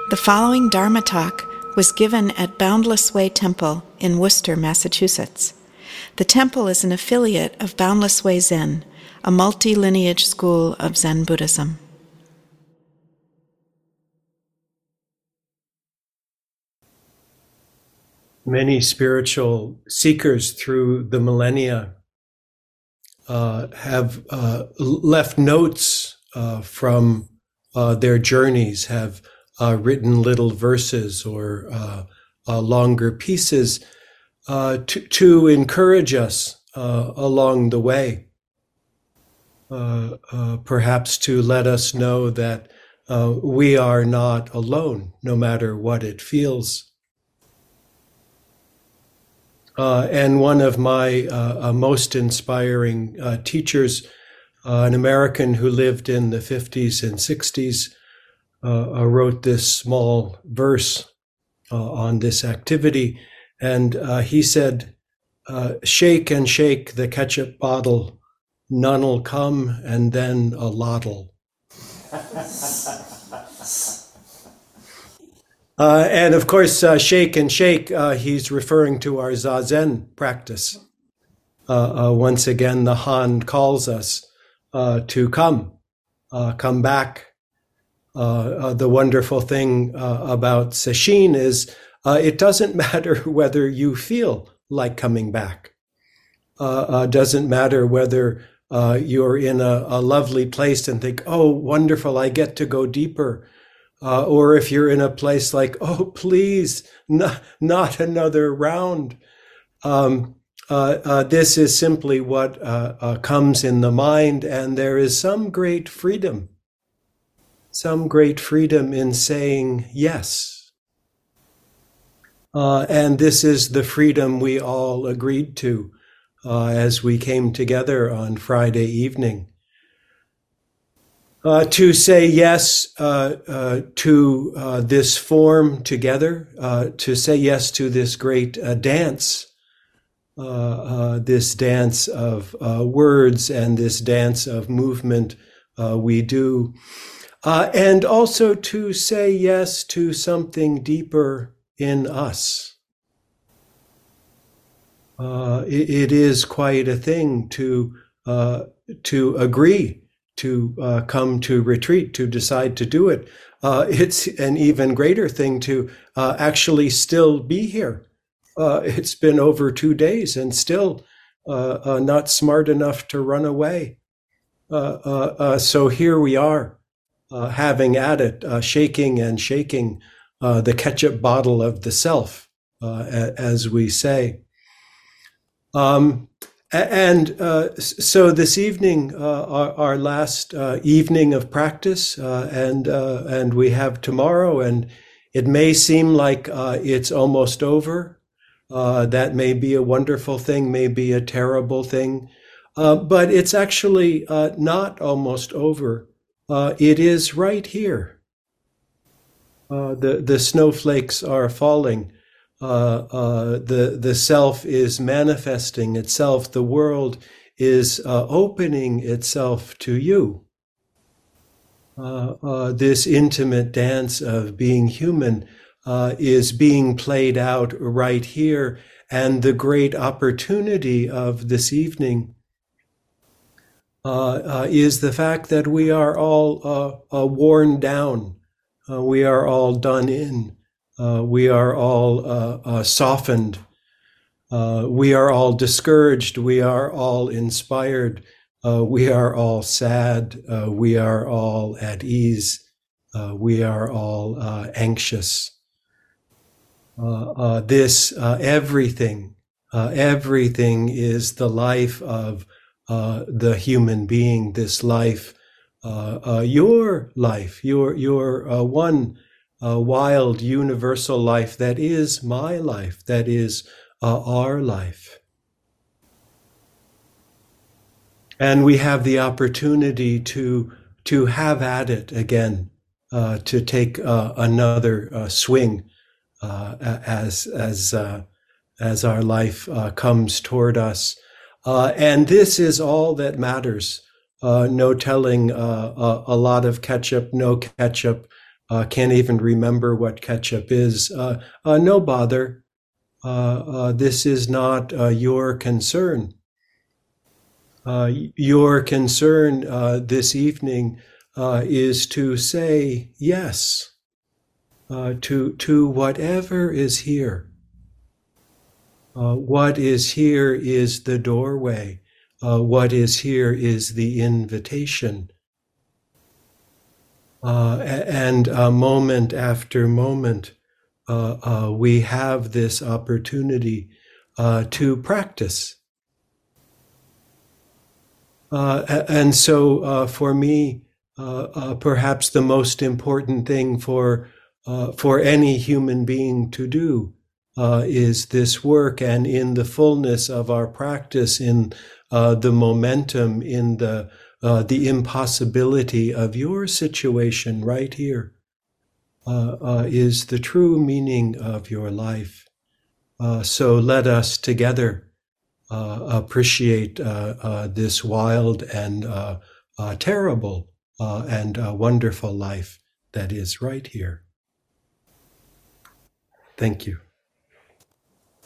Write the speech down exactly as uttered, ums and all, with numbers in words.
The following Dharma talk was given at Boundless Way Temple in Worcester, Massachusetts. The temple is an affiliate of Boundless Way Zen, a multi-lineage school of Zen Buddhism. Many spiritual seekers through the millennia uh, have uh, left notes uh, from uh, their journeys, have uh, written little verses or uh, uh, longer pieces uh, to, to encourage us uh, along the way, uh, uh, perhaps to let us know that uh, we are not alone, no matter what it feels. Uh, and one of my uh, uh, most inspiring uh, teachers, uh, an American who lived in the fifties and sixties, uh, uh, wrote this small verse uh, on this activity. And uh, he said, uh, shake and shake the ketchup bottle, none'll come, and then a lot'll. Uh, and of course, uh, shake and shake, uh, he's referring to our Zazen practice. Uh, uh, once again, the Han calls us uh, to come, uh, come back. Uh, uh, the wonderful thing uh, about Sesshin is uh, it doesn't matter whether you feel like coming back. Uh, uh, doesn't matter whether uh, you're in a, a lovely place and think, oh, wonderful, I get to go deeper. Uh, or if you're in a place like, oh, please, not, not another round. Um, uh, uh, this is simply what uh, uh, comes in the mind, and there is some great freedom, some great freedom in saying yes. Uh, and this is the freedom we all agreed to uh, as we came together on Friday evening. Uh, to say yes uh, uh, to uh, this form together, uh, to say yes to this great uh, dance, uh, uh, this dance of uh, words and this dance of movement uh, we do, uh, and also to say yes to something deeper in us. Uh, it, it is quite a thing to uh, to agree to uh, come to retreat, to decide to do it. Uh, it's an even greater thing to uh, actually still be here. Uh, it's been over two days and still uh, uh, not smart enough to run away. Uh, uh, uh, so here we are, uh, having at it, uh, shaking and shaking uh, the ketchup bottle of the self, uh, as we say. Um, And uh, so this evening, uh, our, our last uh, evening of practice, uh, and uh, and we have tomorrow, and it may seem like uh, it's almost over. Uh, that may be a wonderful thing, may be a terrible thing, uh, but it's actually uh, not almost over. Uh, it is right here. Uh, the the snowflakes are falling. Uh, uh, the the self is manifesting itself. The world is uh, opening itself to you. Uh, uh, this intimate dance of being human uh, is being played out right here, and the great opportunity of this evening uh, uh, is the fact that we are all uh, uh, worn down. Uh, we are all done in. Uh, we are all uh, uh, softened. Uh, we are all discouraged. We are all inspired. Uh, we are all sad. Uh, we are all at ease. Uh, we are all uh, anxious. Uh, uh, this, uh, everything, uh, everything is the life of uh, the human being, this life, uh, uh, your life, your, your uh, one A wild, universal life that is my life, that is uh, our life. And we have the opportunity to to have at it again, uh, to take uh, another uh, swing uh, as as uh, as our life uh, comes toward us. Uh, and this is all that matters. Uh, no telling uh, a, a lot of ketchup, no ketchup. uh, can't even remember what ketchup is. Uh, uh, no bother. Uh, uh, this is not uh, your concern. Uh, your concern uh, this evening uh, is to say yes uh, to to whatever is here. Uh, what is here is the doorway. Uh, what is here is the invitation. Uh, and uh, moment after moment, uh, uh, we have this opportunity uh, to practice. Uh, and so uh, for me, uh, uh, perhaps the most important thing for uh, for any human being to do uh, is this work, and in the fullness of our practice, in uh, the momentum, in the uh, the impossibility of your situation right here, uh, uh, is the true meaning of your life. Uh, so let us together Uh, appreciate uh, uh, this wild and uh, uh, terrible uh, and uh, wonderful life that is right here. Thank you.